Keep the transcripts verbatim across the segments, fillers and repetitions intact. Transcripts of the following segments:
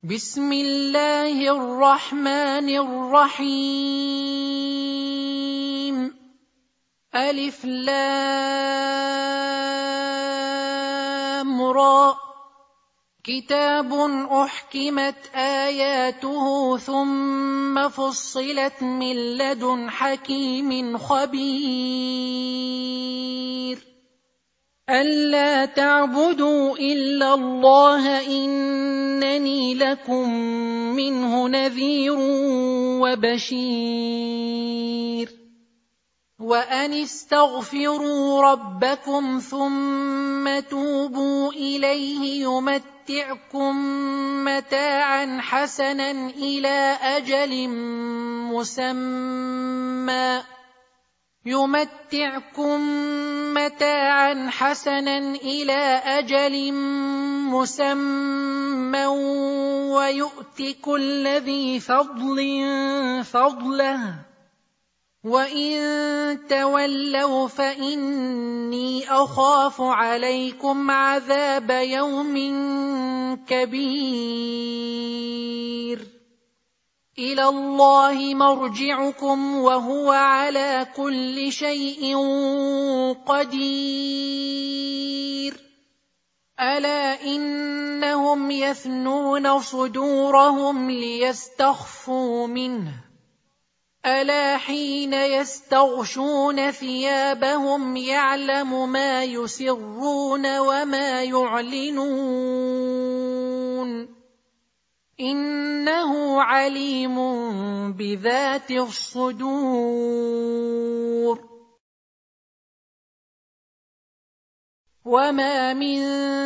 بسم الله الرحمن الرحيم ألف لام را كتاب أحكمت آياته ثم فصلت من لدن حكيم خبير ألا تعبدوا إلا الله إنني لكم منه نذير وبشير وأن استغفروا ربكم ثم توبوا إليه يمتعكم متاعا حسنا إلى أجل مسمى يمتعكم متاعا حسنا إلى أجل مسمى ويؤت كل ذي فضل فضله وإن تولوا فإني أخاف عليكم عذاب يوم كبير إلى الله مرجعكم وهو على كل شيء قدير ألا إنهم يثنون صدورهم ليستخفوا منه ألا حين يستغشون ثيابهم يعلم ما يسرون وما يعلنون إنه عليم بذات الصدور وما من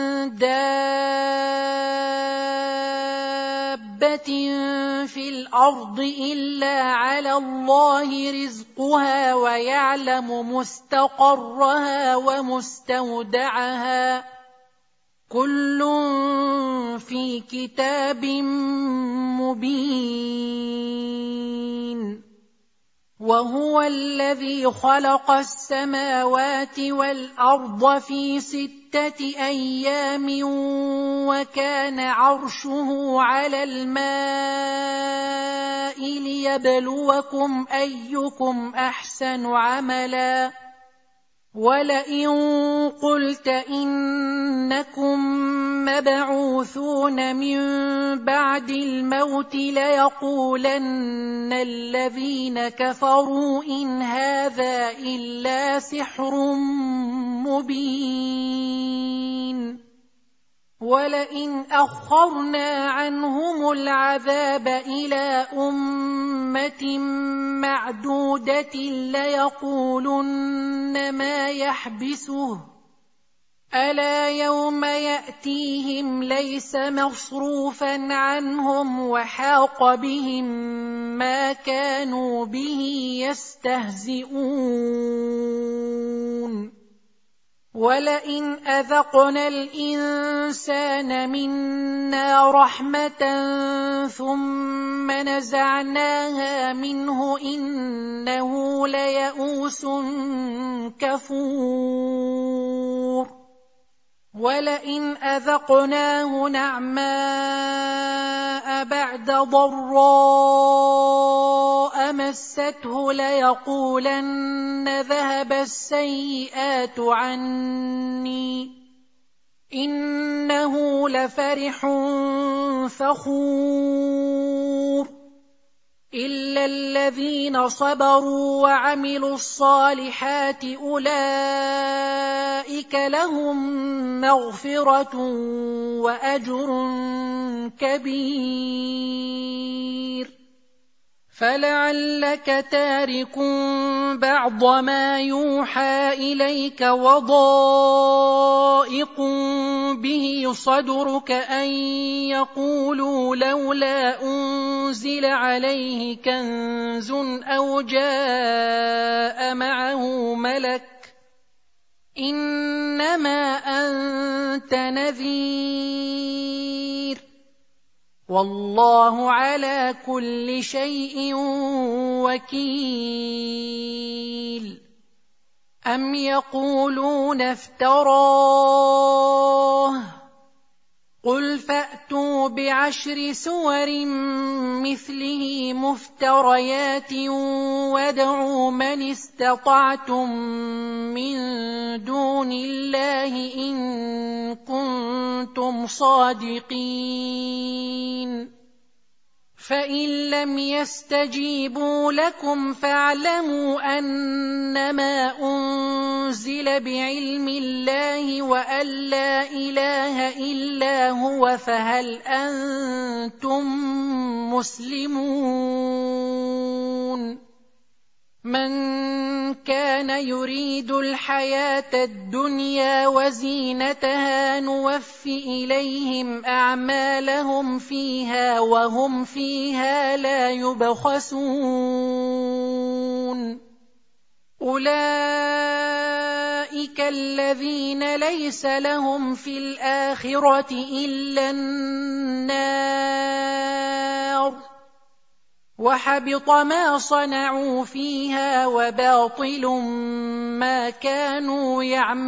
دابة في الأرض إلا على الله رزقها ويعلم مستقرها ومستودعها كل في كتاب مبين وهو الذي خلق السماوات والأرض في ستة أيام وكان عرشه على الماء ليبلوكم أيكم أحسن عملا ولئن قلت إنكم مبعوثون من بعد الموت ليقولن الذين كفروا إن هذا إلا سحر مبين ولئن أخرنا عنهم العذاب إلى أمة معدودة ليقولن ما يحبسه ألا يوم يأتيهم ليس مصروفا عنهم وحاق بهم ما كانوا به يستهزئون ولئن أذقنا الإنسان منا رحمة ثم نزعناها منه إنه ليئوس كفور ولئن أذقناه نعماء بعد ضراء مسته ليقولن ذهب السيئات عني إنه لفرح فخور إلا الذين صبروا وعملوا الصالحات أولئك لهم مغفرة وأجر كبير فلعلك تارك بعض ما يوحى إليك وضائق به صدرك أن يقولوا لولا أنزل عليه كنز أو جاء معه ملك إنما أنت نذير والله على كل شيء وكيل أم يقولون افتراه قل فأتوا بعشر سور مثله مفتريات وادعوا من استطعتم من دون الله إن كنتم صادقين فإن لم يستجيبوا لكم فاعلموا أنما أنزل بعلم الله وأن لا إله إلا هو فهل أنتم مسلمون من كان يريد الحياة الدنيا وزينتها نوف إليهم أعمالهم فيها وهم فيها لا يبخسون أولئك الذين ليس لهم في الآخرة إلا النار وحبط ما صنعوا فيها وباطل ما كانوا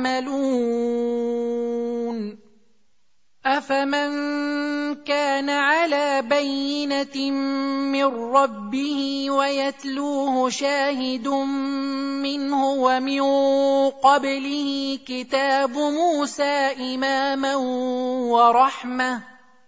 يعملون أفمن كان على بينة من ربه ويتلوه شاهد منه ومن قبله كتاب موسى إماما ورحمة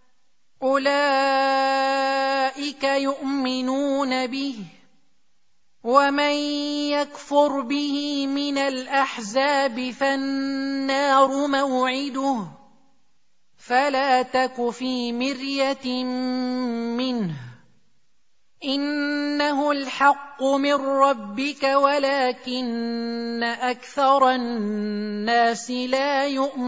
أولئك يؤمنون به ومن يكفر به من الأحزاب فالنار موعده فلا تك في مرية منه إنه الحق من ربك ولكن أكثر الناس لا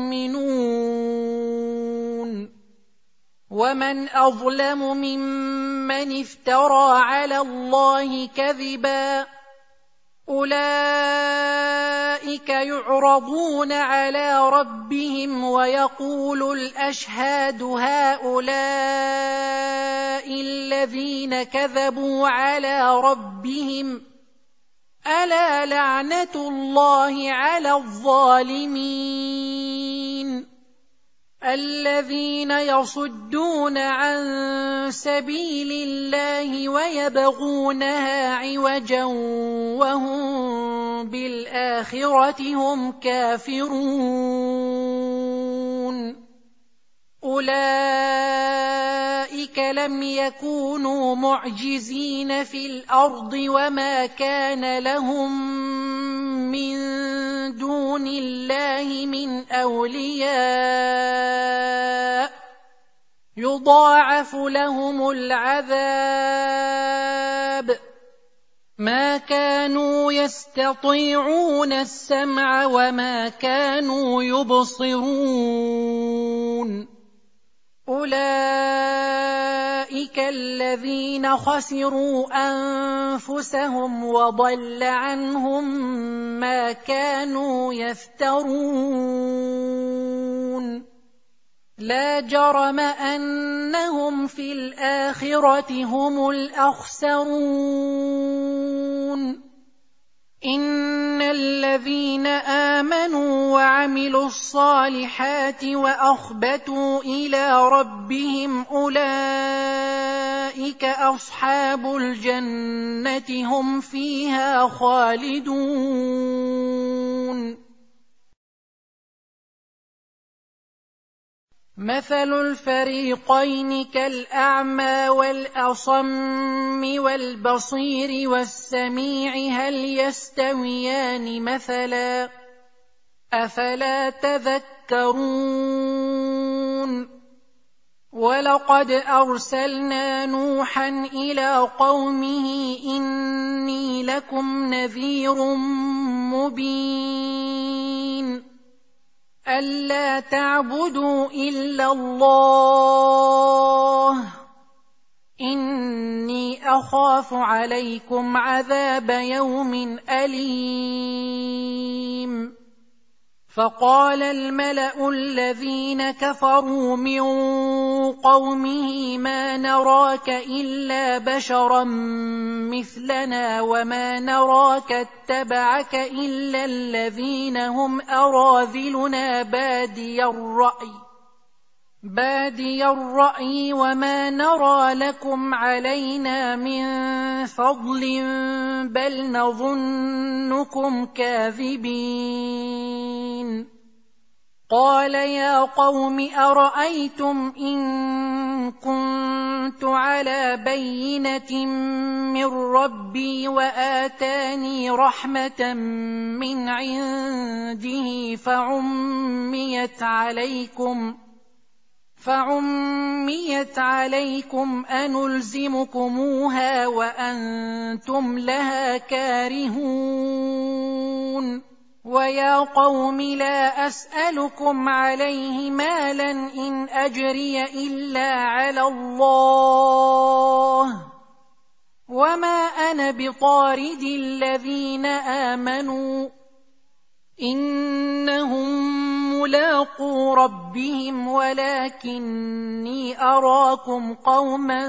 يؤمنون ومن أظلم ممن افترى على الله كذبا أولئك يعرضون على ربهم ويقول الأشهاد هؤلاء الذين كذبوا على ربهم ألا لعنة الله على الظالمين الذين يصدون عن سبيل الله ويبغونها عوجا وهم بالآخرة هم كافرون أولئك لم يكونوا معجزين في الأرض وما كان لهم من دون الله من أولياء يضاعف لهم العذاب ما كانوا يستطيعون السمع وما كانوا يبصرون أولئك الذين خسروا أنفسهم وضل عنهم ما كانوا يفترون لا جرم أنهم في الآخرة هم الأخسرون إن الذين آمنوا وعملوا الصالحات وأخبتوا إلى ربهم أولئك أصحاب الجنة هم فيها خالدون مثل الفريقين كالأعمى والأصم والبصير والسميع هل يستويان مثلا أفلا تذكرون ولقد أرسلنا نوحا إلى قومه إني لكم نذير مبين ألا تعبدوا إلا الله إني أخاف عليكم عذاب يوم أليم فقال الملأ الذين كفروا من قومه ما نراك إلا بشرا مثلنا وما نراك اتبعك إلا الذين هم أراذلنا بادي الرأي بادي الرأي وما نرى لكم علينا من فضل بل نظنكم كاذبين قال يا قوم أرأيتم إن كنت على بينة من ربي وآتاني رحمة من عنده فعميت عليكم فعميت عليكم أنلزمكموها وأنتم لها كارهون ويا قوم لا أسألكم عليه مالا إن أجري إلا على الله وما أنا بطارد الذين آمنوا إنهم ملاقو ربهم ولكني أراكم قوما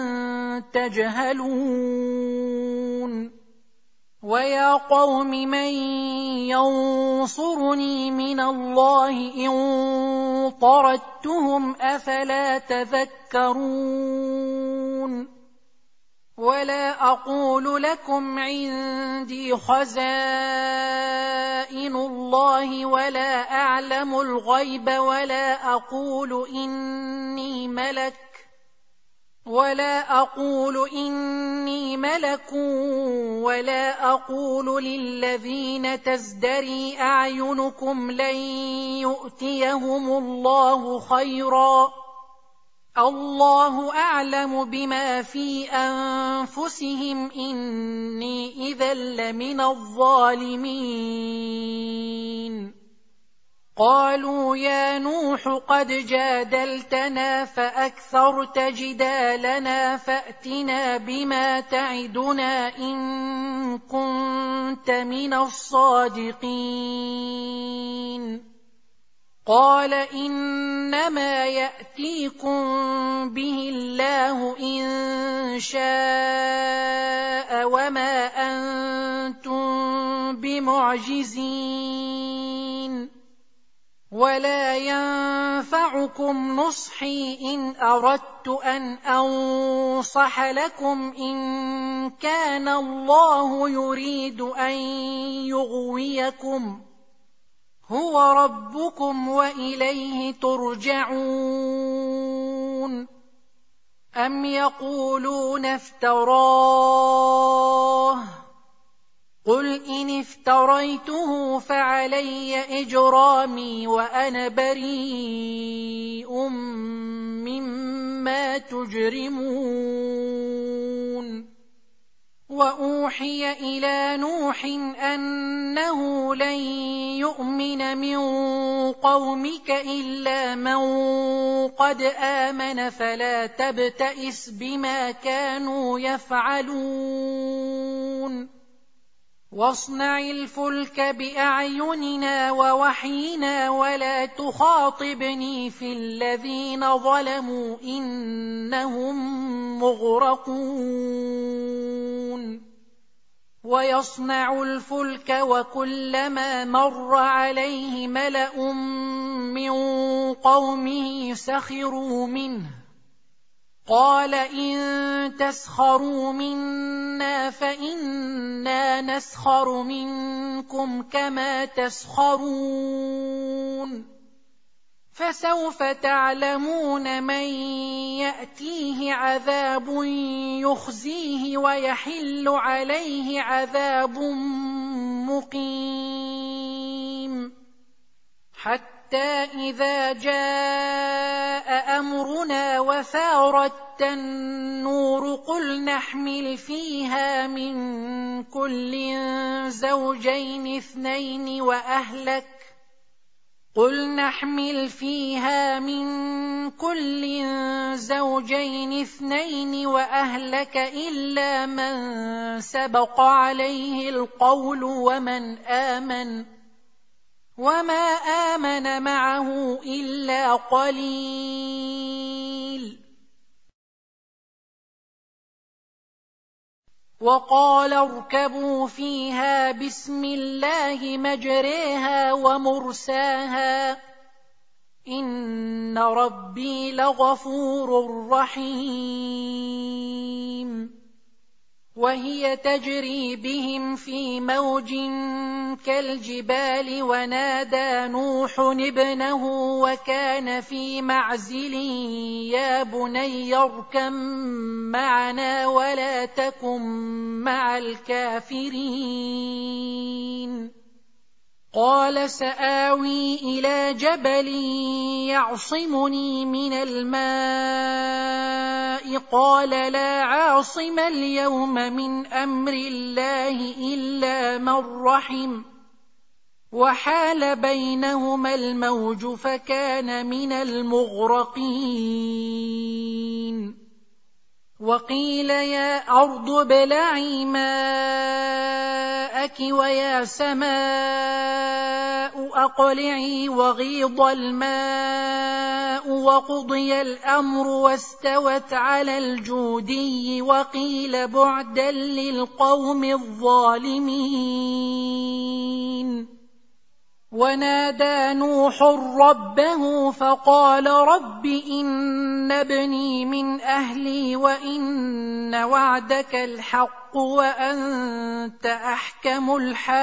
تجهلون ويا قوم من ينصرني من الله إن طردتهم أفلا تذكرون ولا أقول لكم عندي خزائن الله ولا أعلم الغيب ولا أقول إني ملك ولا أقول إني ملك ولا أقول للذين تزدري أعينكم لن يؤتيهم الله خيرا الله أعلم بما في أنفسهم إني إذا لمن الظالمين قالوا يا نوح قد جادلتنا فأكثرت جدالنا فأتنا بما تعدنا إن كنت من الصادقين قال إنما يأتيكم به الله إن شاء وما أنتم بمعجزين ولا ينفعكم نصحي إن أردت أن أنصح لكم إن كان الله يريد أن يغويكم هو ربكم وإليه ترجعون أم يقولون افتراه قل إن افتريته فعلي إجرامي وأنا بريء مما تجرمون وأوحي إلى نوح أنه لن يؤمن من قومك إلا من قد آمن فلا تبتئس بما كانوا يفعلون واصنع الفلك بأعيننا ووحينا ولا تخاطبني في الذين ظلموا إنهم مغرقون ويصنع الفلك وكلما مر عليه ملأ من قومه سخروا منه قال إن تسخروا منا فإنا نسخر منكم كما تسخرون فسوف تعلمون من يأتيه عذاب يخزيه ويحل عليه عذاب مقيم حتى إذا جاء أمرنا وفارت النور قل نحمل فيها من كل زوجين اثنين وأهلك قل نحمل فيها من كل زوجين اثنين وأهلك إلا من سبق عليه القول ومن آمن وما آمن معه إلا قليل وقال اركبوا فيها بسم الله مجريها ومرساها إن ربي لغفور رحيم وهي تجري بهم في موج كالجبال ونادى نوح ابنه وكان في معزل يا بني اركب معنا ولا تكن مع الكافرين قال سآوي إلى جبل يعصمني من الماء قال لا عاصم اليوم من أمر الله إلا من رحم وحال بينهما الموج فكان من المغرقين وقيل يا أرض ابلعي ماءك ويا سماء أقلعي وغيض الماء وقضي الأمر واستوت على الجودي وقيل بعدا للقوم الظالمين ونادى نوح ربه فقال رب إن ابني من أهلي وإن وعدك الحق وأنت أحكم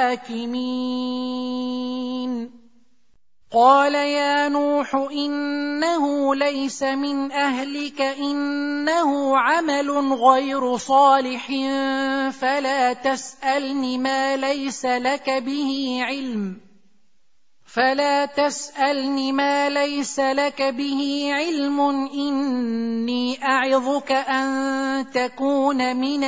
الحاكمين قال يا نوح إنه ليس من أهلك إنه عمل غير صالح فلا تسألني ما ليس لك به علم فلا تسألني ما ليس لك به علم إني أعظك أن تكون من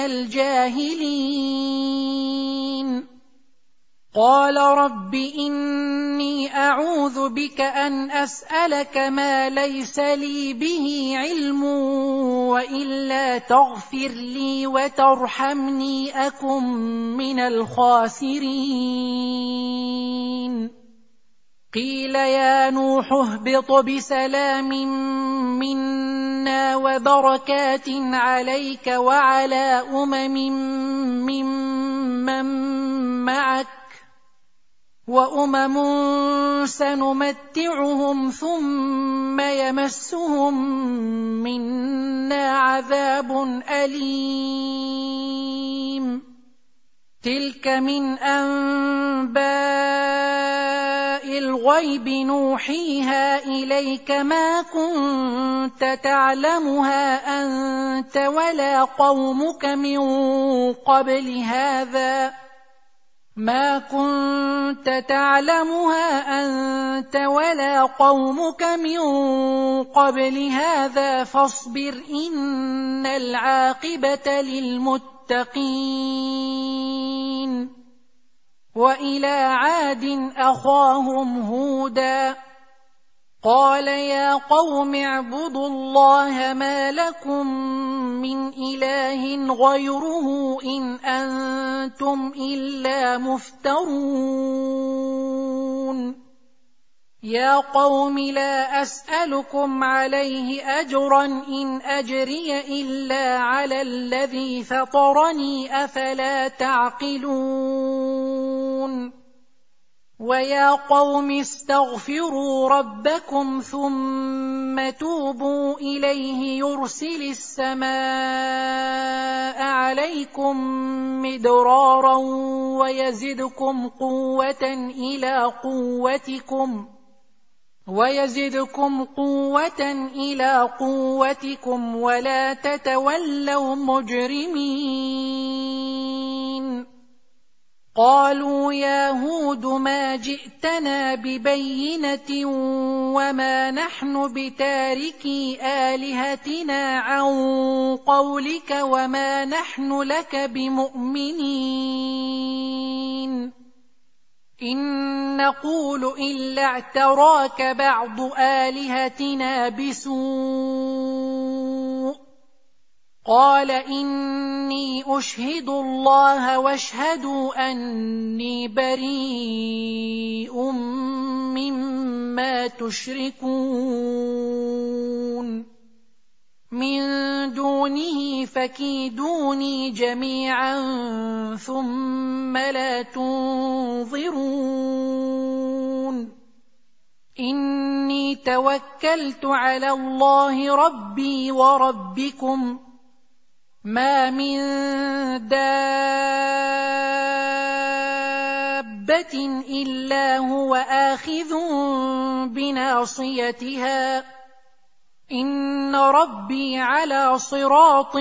الجاهلين قال رب إني أعوذ بك أن أسألك ما ليس لي به علم وإلا تغفر لي وترحمني أكن من الخاسرين قيل يا نوح اهبط بسلام منا وبركات عليك وعلى أمم ممن معك وأمم سنمتعهم ثم يمسهم منا عذاب أليم تلك من أنباء الغيب نوحيها إليك ما كنت تعلمها أنت ولا قومك من قبل هذا ما كنت تعلمها أنت ولا قومك من قبل هذا فاصبر إن العاقبة للمتقين وإلى عاد أخاهم هودا قال يا قوم اعبدوا الله ما لكم من إله غيره إن أنتم إلا مفترون يا قوم لا أسألكم عليه أجرا إن أجري إلا على الذي فطرني أفلا تعقلون ويا قوم استغفروا ربكم ثم توبوا إليه يرسل السماء عليكم مدرارا ويزدكم قوة إلى قوتكم ويزدكم قوة إلى قوتكم ولا تتولوا مجرمين قالوا يا هود ما جئتنا ببينة وما نحن بتاركي آلهتنا عن قولك وما نحن لك بمؤمنين إن نقول إلا اعتراك بعض آلهتنا بسوء قال إني أشهد الله واشهدوا أني بريء مما تشركون من دونه فكيدوني جميعا ثم لا تنظرون إني توكلت على الله ربي وربكم ما من دابة إلا هو آخذ بناصيتها إن ربي على صراط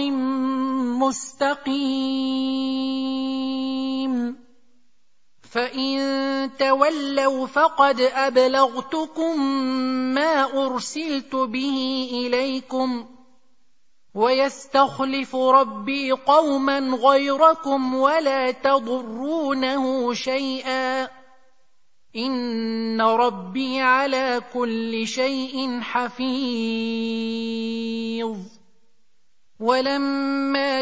مستقيم فإن تولوا فقد أبلغتكم ما أرسلت به إليكم ويستخلف ربي قوما غيركم ولا تضرونه شيئا إن ربي على كل شيء حفيظ ولما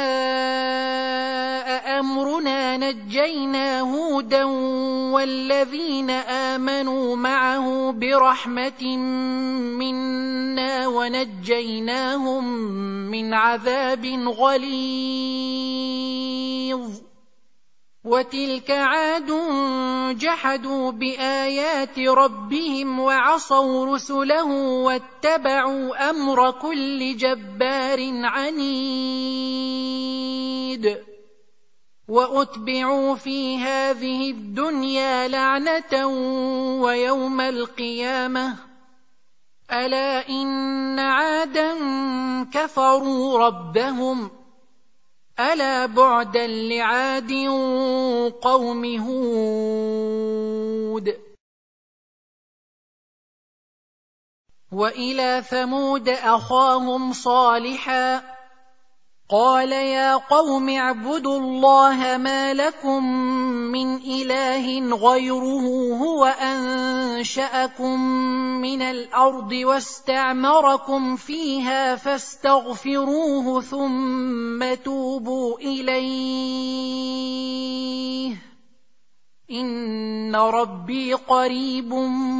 جاء أمرنا نجينا هودا والذين آمنوا معه برحمة منا ونجيناهم من عذاب غليظ وتلك عاد جحدوا بآيات ربهم وعصوا رسله واتبعوا أمر كل جبار عنيد وأتبعوا في هذه الدنيا لعنة ويوم القيامة ألا إن عادا كفروا ربهم ألا بعدا لعاد قوم هود وإلى ثمود أخاهم صالحا قال يا قوم اعبدوا الله ما لكم من إله غيره هو أنشأكم من الأرض واستعمركم فيها فاستغفروه ثم توبوا إليه إن ربي قريب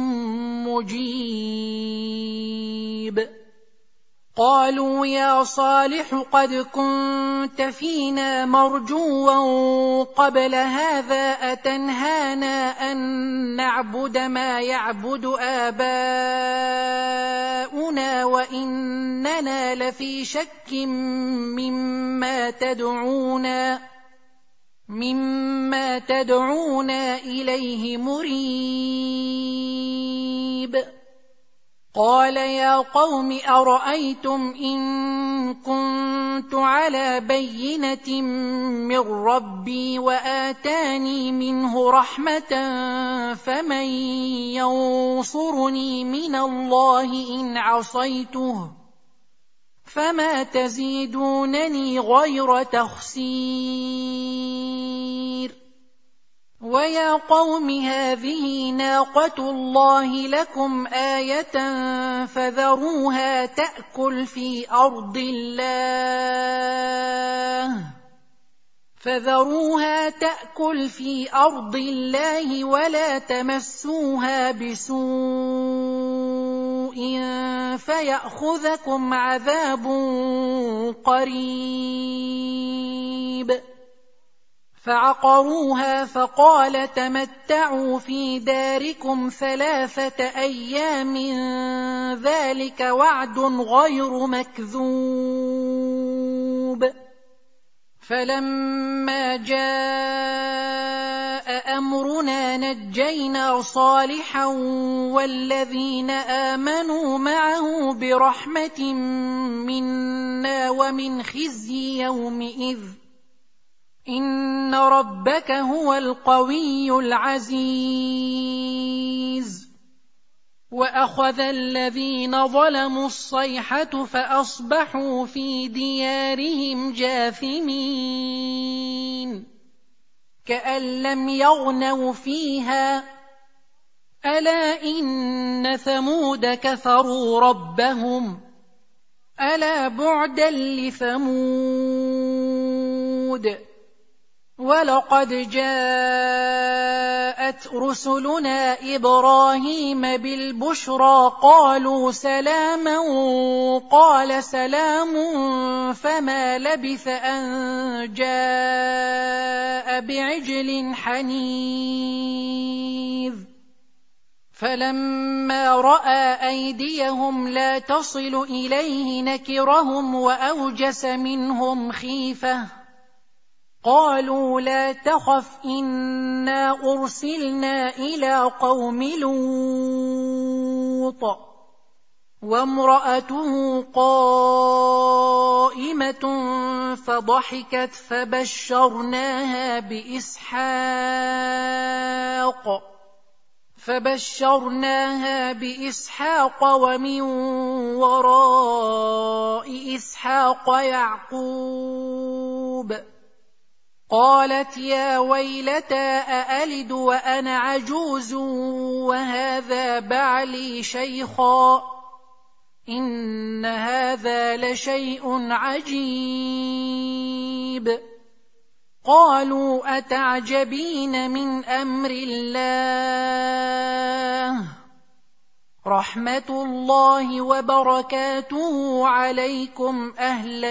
مجيب قالوا يا صالح قد كنت فينا مرجوا قبل هذا أتنهانا أن نعبد ما يعبد آباؤنا وإننا لفي شك مما تدعونا مما تدعونا إليه مريب قال يا قوم أرأيتم إن كنت على بينة من ربي وآتاني منه رحمة فمن ينصرني من الله إن عصيته فما تزيدونني غير تخسير ويا قوم هذه ناقة الله لكم آية فذروها تأكل في أرض الله فذروها تأكل في أرض الله ولا تمسوها بسوء فيأخذكم عذاب قريب فعقروها فقال تمتعوا في داركم ثلاثة أيام ذلك وعد غير مكذوب فلما جاء أمرنا نجينا صالحا والذين آمنوا معه برحمة منا ومن خزي يومئذ إن ربك هو القوي العزيز وأخذ الذين ظلموا الصيحة فأصبحوا في ديارهم جاثمين كأن لم يغنوا فيها ألا إن ثمود كفروا ربهم ألا بعدا لثمود ولقد جاءت رسلنا إبراهيم بالبشرى قالوا سلاما قال سلام فما لبث أن جاء بعجل حنيذ فلما رأى أيديهم لا تصل إليه نكرهم وأوجس منهم خيفة قالوا لا تخف إنا أرسلنا إلى قوم لوط وامرأته قائمة فضحكت فبشرناها بإسحاق فبشرناها بإسحاق ومن وراء إسحاق يعقوب قالت يا ويلتى أألد وأنا عجوز وهذا بعلي شيخا إن هذا لشيء عجيب قالوا أتعجبين من أمر الله رحمة الله وبركاته عليكم أهل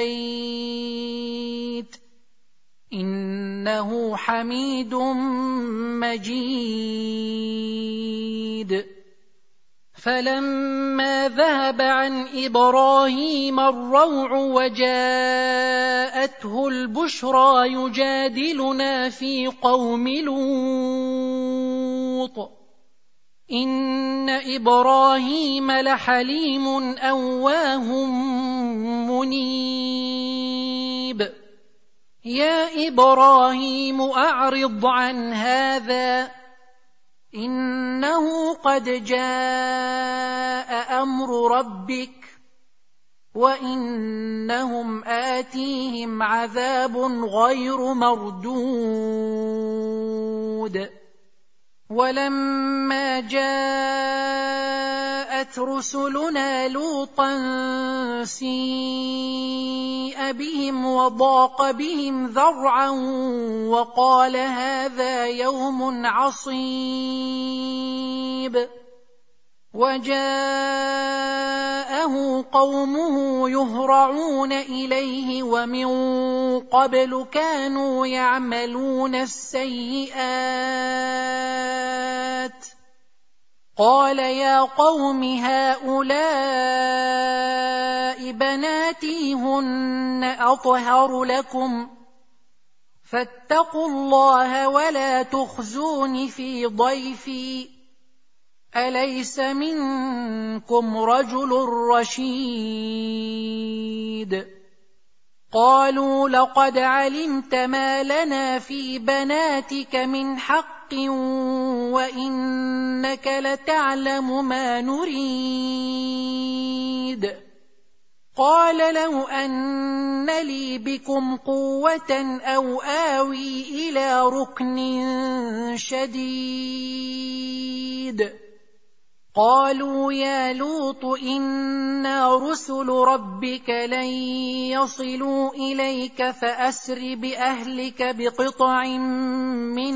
البيت إنه حميد مجيد فلما ذهب عن إبراهيم الروع وجاءته البشرى يجادلنا في قوم لوط إن إبراهيم لحليم أواه منيب يا إبراهيم أعرض عن هذا إنه قد جاء أمر ربك وإنهم آتيهم عذاب غير مردود ولما جاءت رسلنا لوطا سيء بهم وضاق بهم ذرعا وقال هذا يوم عصيب وجاءه قومه يهرعون إليه ومن قبل كانوا يعملون السيئات قال يا قوم هؤلاء بناتي هن أطهر لكم فاتقوا الله ولا تخزون في ضيفي أليس منكم رجل رشيد قالوا لقد علمت ما لنا في بناتك من حق وإنك لتعلم ما نريد قال لو أن لي بكم قوة أو آوي إلى ركن شديد قالوا يا لوط إنا رسل ربك لن يصلوا إليك فأسر بأهلك بقطع من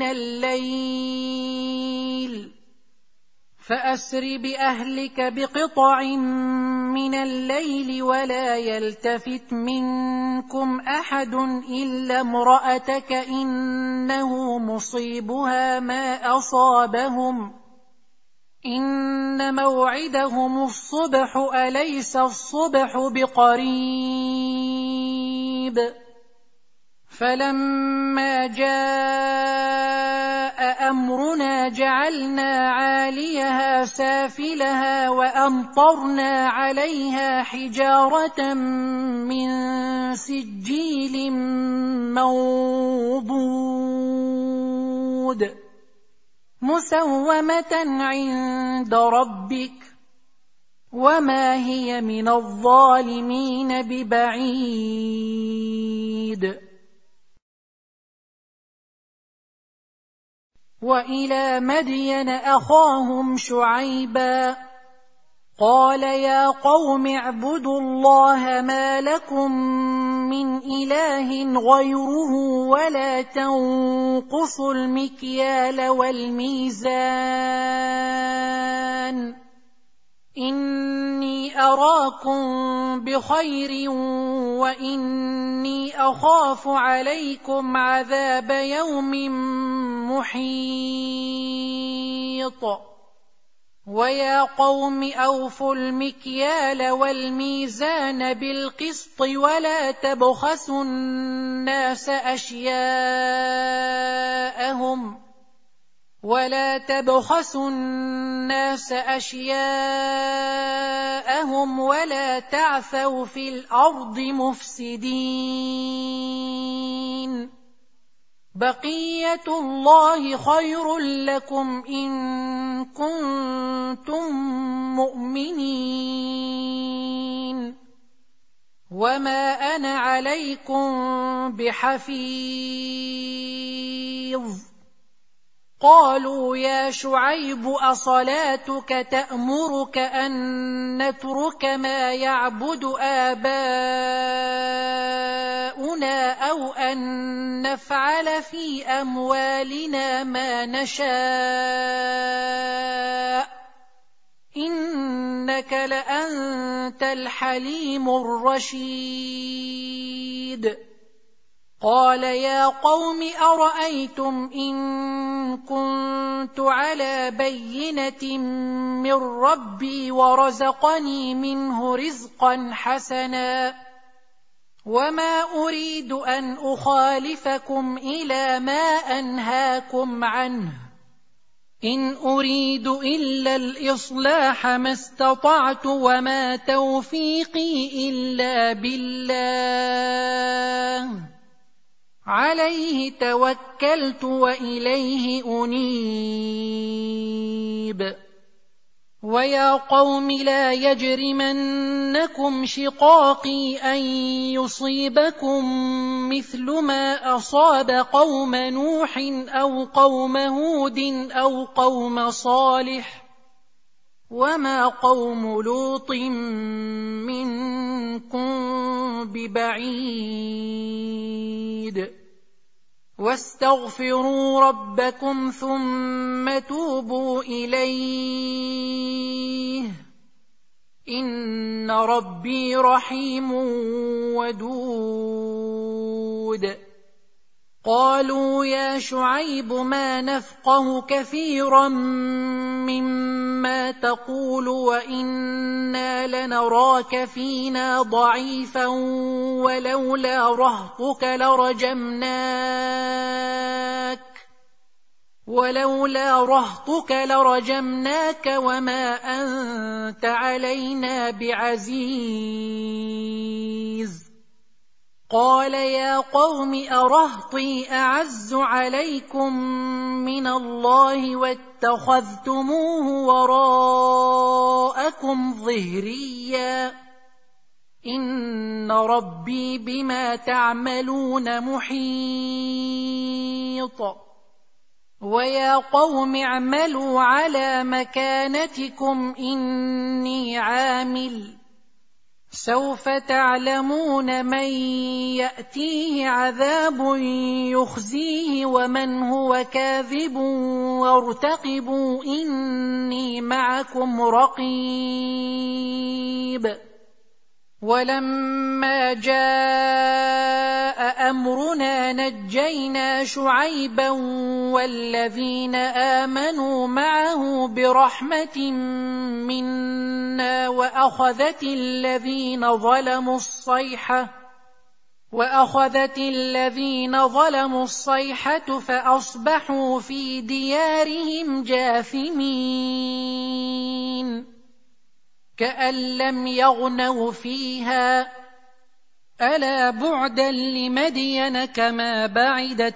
الليل فأسر بأهلك بقطع من الليل ولا يلتفت منكم أحد إلا امرأتك إنه مصيبها ما أصابهم إن موعدهم الصبح أليس الصبح بقريب فلما جاء أمرنا جعلنا عاليها سافلها وأمطرنا عليها حجارة من سجيل منضود مسومة عند ربك وما هي من الظالمين ببعيد وإلى مدين أخاهم شعيبا قال يا قوم اعبدوا الله ما لكم من إله غيره ولا تنقصوا المكيال والميزان إني أراكم بخير وإني أخاف عليكم عذاب يوم محيط ويا قوم أوفوا المكيال والميزان بالقسط ولا تبخسوا الناس أشياءهم ولا تبخسوا الناس أشياءهم ولا تعثوا في الأرض مفسدين بقية الله خير لكم إن كنتم مؤمنين وما أنا عليكم بحفيظ قالوا يا شعيب أصلاتك تأمرك أن نترك ما يعبد آباؤنا أو أن نفعل في أموالنا ما نشاء إنك لأنت الحليم الرشيد قال يا قوم أرأيتم إن كنت على بينة من ربي ورزقني منه رزقا حسنا وما أريد أن أخالفكم إلى ما أنهاكم عنه إن أريد إلا الإصلاح ما استطعت وما توفيقي إلا بالله عليه توكلت وإليه أنيب ويا قوم لا يجرمنكم شقاقي أن يصيبكم مثل ما أصاب قوم نوح أو قوم هود أو قوم صالح وما قوم لوط منكم ببعيد واستغفروا ربكم ثم توبوا إليه إن ربي رحيم ودود قالوا يا شعيب ما نفقه كثيرا مما تقول وإنا لنراك فينا ضعيفا ولولا رهطك لرجمناك ولولا رهطك لرجمناك وما أنت علينا بعزيز قال يا قوم أرهطي أعز عليكم من الله واتخذتموه وراءكم ظهريا إن ربي بما تعملون محيط ويا قوم اعملوا على مكانتكم إني عامل سوف تعلمون من يأتيه عذاب يخزيه ومن هو كاذب وارتقبوا إني معكم رقيب ولما جاء أمرنا نجينا شعيبا والذين آمنوا معه برحمة منا وأخذت الذين ظلموا الصيحة وأخذت الذين ظلموا الصيحة فأصبحوا في ديارهم جاثمين كأن لم يغنوا فيها ألا بعدا لمدين كما بعدت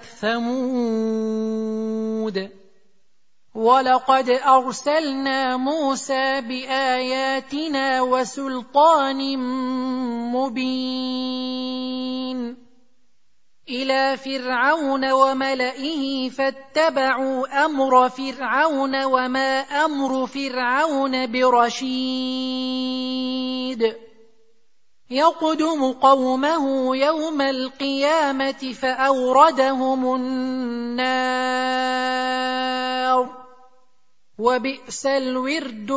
ثمود ولقد أرسلنا موسى بآياتنا وسلطان مبين إلى فرعون وملئه فاتبعوا أمر فرعون وما أمر فرعون برشيد يقدم قومه يوم القيامة فأوردهم النار وبئس الورد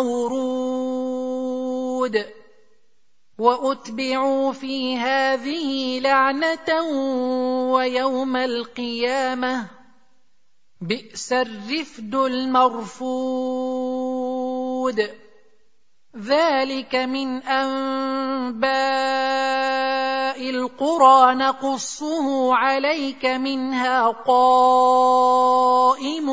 المورود وأتبعوا في هذه لعنة ويوم القيامة بئس الرفد المرفود ذلك من أنباء القرى نقصه عليك منها قائم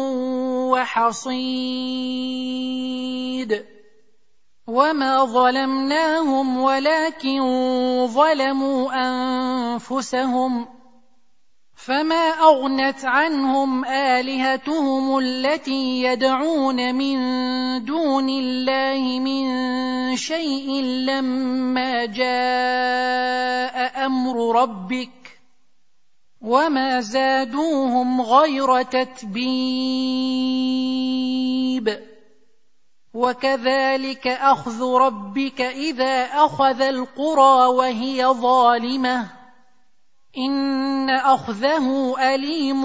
وحصيد وما ظلمناهم ولكن ظلموا أنفسهم فما أغنت عنهم آلهتهم التي يدعون من دون الله من شيء لما جاء أمر ربك وما زادوهم غير تتبيب وكذلك أخذ ربك إذا أخذ القرى وهي ظالمة إن أخذه أليم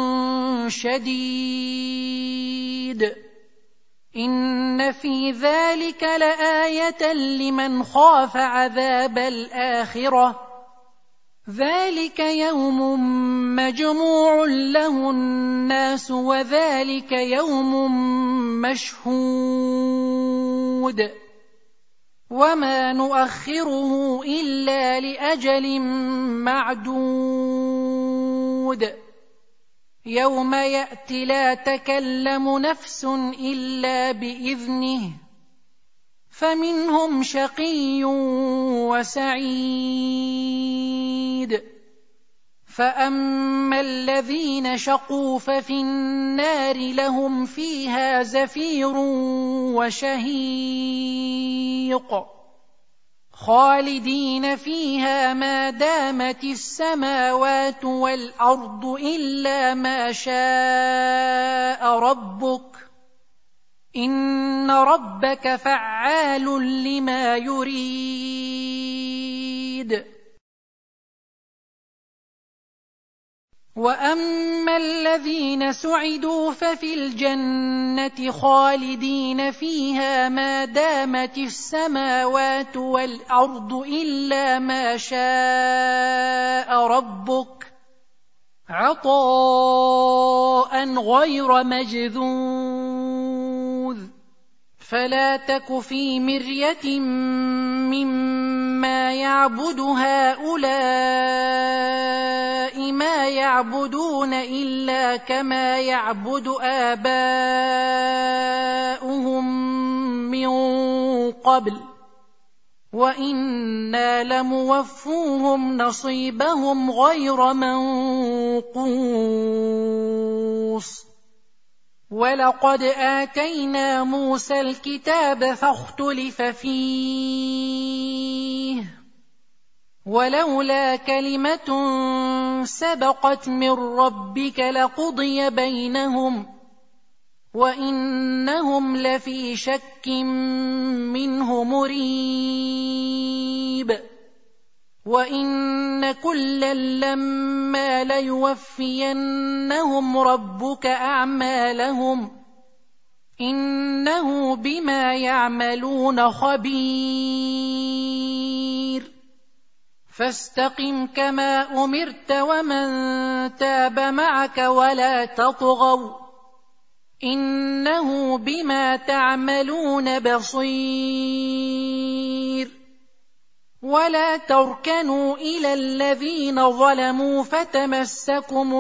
شديد إن في ذلك لآية لمن خاف عذاب الآخرة ذلك يوم مجموع له الناس وذلك يوم مشهود وما نؤخره إلا لأجل معدود يوم يأتي لا تكلم نفس إلا بإذنه فمنهم شقي وسعيد فأما الذين شقوا ففي النار لهم فيها زفير وشهيق خالدين فيها ما دامت السماوات والأرض إلا ما شاء ربك إن ربك فعال لما يريد وأما الذين سعدوا ففي الجنة خالدين فيها ما دامت السماوات والأرض إلا ما شاء ربك عطاء غير مجذوذ فلا تك في مرية مما يعبد هؤلاء ما يعبدون إلا كما يعبد آباؤهم من قبل وإنا لموفوهم نصيبهم غير منقوص ولقد آتينا موسى الكتاب فاختلف فيه ولولا كلمة سبقت من ربك لقضي بينهم وإنهم لفي شك منه مريب وإن كلا لما ليوفينهم ربك أعمالهم إنه بما يعملون خبير فاستقم كما أمرت ومن تاب معك ولا تطغوا إنه بما تعملون بصير ولا تركنوا إلى الذين ظلموا فتمسكم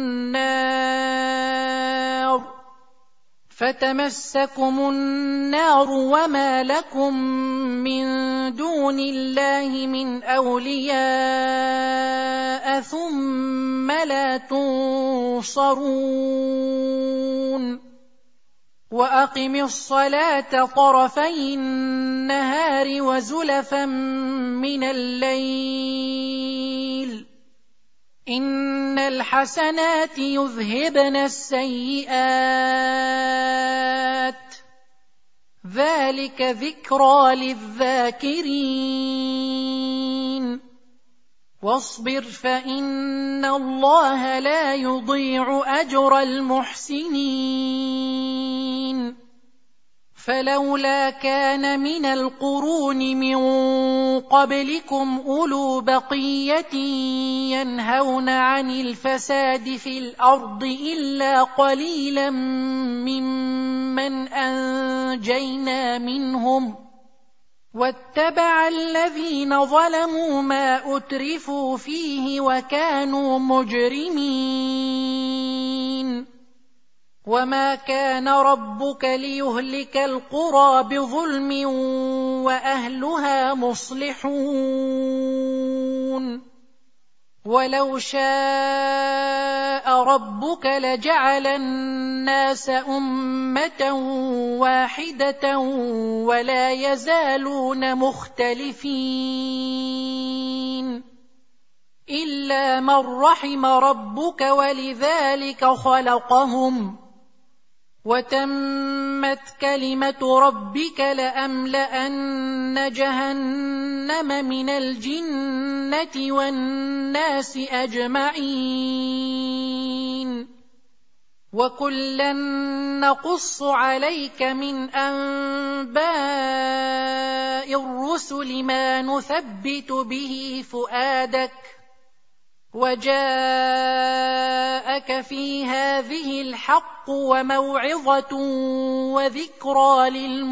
النار فتمسكم النار وما لكم من دون الله من أولياء ثم لا تنصرون وأقم الصلاة طرفي النهار وزلفا من الليل إن الحسنات يذهبن السيئات ذلك ذكرى للذاكرين واصبر فإن الله لا يضيع أجر المحسنين فلولا كان من القرون من قبلكم أولو بقية ينهون عن الفساد في الأرض إلا قليلا ممن أنجينا منهم واتبع الذين ظلموا ما أترفوا فيه وكانوا مجرمين وما كان ربك ليهلك القرى بظلم وأهلها مصلحون ولو شاء ربك لجعل الناس أمة واحدة ولا يزالون مختلفين إلا من رحم ربك ولذلك خلقهم وتمت كلمة ربك لأملأن جهنم من الجنة والناس أجمعين وكلا نقص عليك من أنباء الرسل ما نثبت به فؤادك وجاءك في هذه الحق وموعظة وذكرى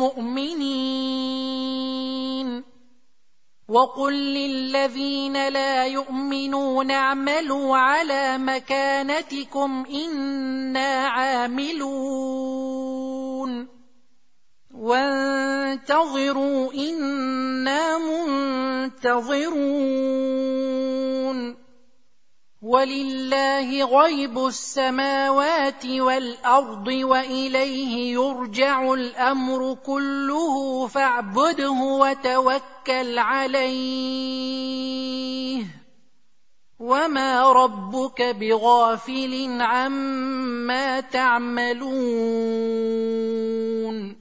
للمؤمنين وقل للذين لا يؤمنون اعملوا على مكانتكم إنا عاملون وانتظروا إنا منتظرون ولله غيب السماوات والأرض وإليه يرجع الأمر كله فاعبده وتوكل عليه وما ربك بغافل عما تعملون